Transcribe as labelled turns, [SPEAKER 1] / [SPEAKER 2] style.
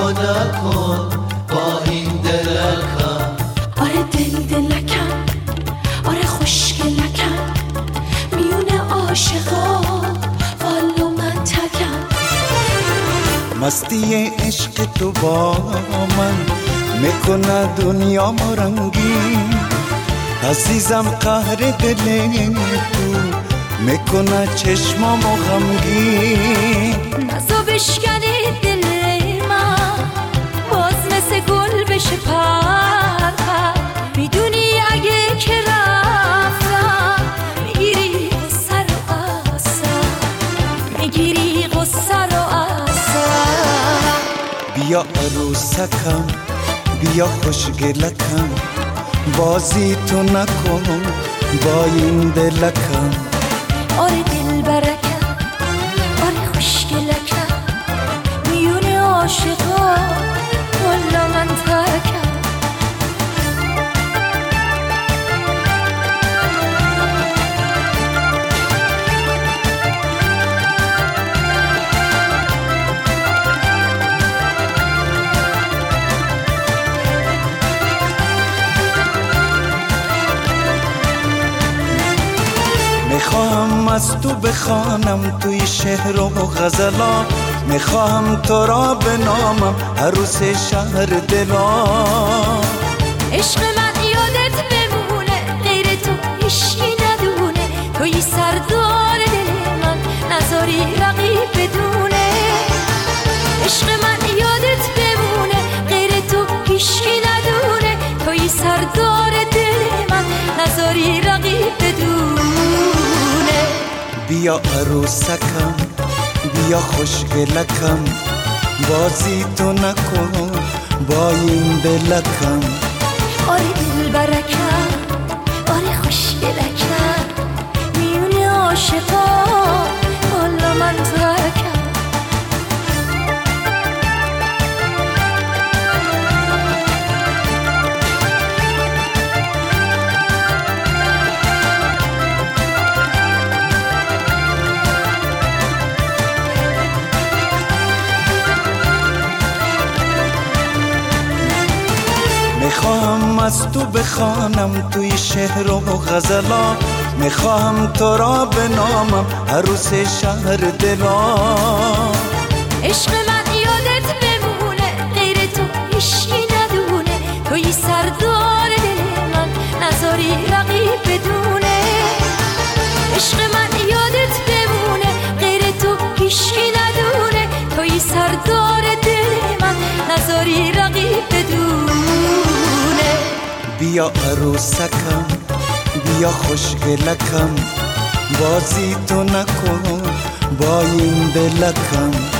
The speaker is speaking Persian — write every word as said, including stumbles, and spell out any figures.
[SPEAKER 1] تو نکن با این دلکم.
[SPEAKER 2] آره دل دلکم، آره خوشگلکم، میونه عاشقا والو من تکم.
[SPEAKER 3] مستی عشق تو با من میکنه دنیا رنگین، عزیزم قهر دل تو میکنه چشمامو غمگین.
[SPEAKER 2] نزا بشکنی دل من باز مثل گل بشه پر پر. میدونی اگه که رفتم میگیری غصه رو اصلا، میگیری غصه رو اصلا.
[SPEAKER 3] بیا عروسکم بیا خوشگلکم، بازی تو نکن با این دلکم.
[SPEAKER 2] آره دل برکم، آره خوشگلکم، میونه عاشقا والا من ترکم.
[SPEAKER 3] میخواهم از تو بخوانم توی شعر و غزلا، میخواهم تو را بنامم عروس شهر دلا.
[SPEAKER 2] عشق من یادت بمونه غیر تو هیچکی ندونه، توی سردار دل من نذاری رقیب بدونه. عشق من یادت بمونه غیر تو هیچکی ندونه، توی سردار دل من نذاری رقیب بدونه.
[SPEAKER 3] بیا عروسکم بیا خوشگلکم، بازی تو نکن با این دلکم.
[SPEAKER 2] آره دل برکم، آره خوشگلکم، میونه عاشقا والا من ترکم.
[SPEAKER 3] میخواهم از تو بخوانم توی شعر و غزلا، میخواهم تو را بنامم عروس شهر دلا.
[SPEAKER 2] عشق من یادت بمونه غیر تو هیچکی ندونه، توی سردار دل من نذاری رقیب بدونه. عشق من یادت بمونه غیر تو هیچکی ندونه، توی سردار دل من نذاری رقیب بدونه.
[SPEAKER 3] بیا عروسکم بیا خوشگلکم، بازی تو نکن با این دلکم.